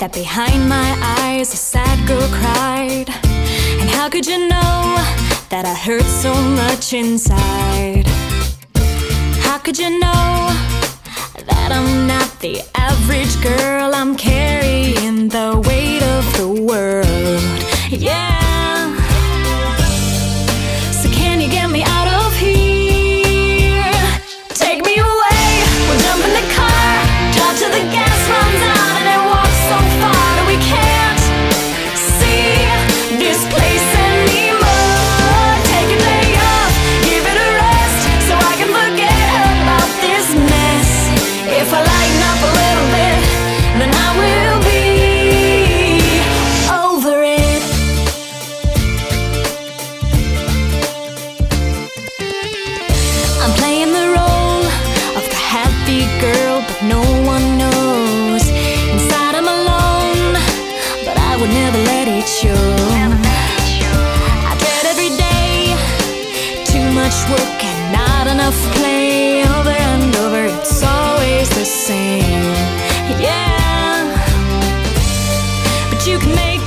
that behind my eyes a sad girl cried? And how could you know that I hurt so much inside? How could you know that I'm not the average girl? I'm carrying the weight of the world, yeah. So can you get me out of here? Take me away, we'll jump in the car, drive till the gas runs out, and then walk so far that we can't see this place anymore. Take a day off, give it a rest, so I can forget about this mess. If I lighten up a little bit, then I will be over it. I'm playing the role of the happy girl, but no one knows. Inside I'm alone, but I would never let it show. I dread every day, too much work and not enough play. Over and over, it's always the same, yeah. But you can make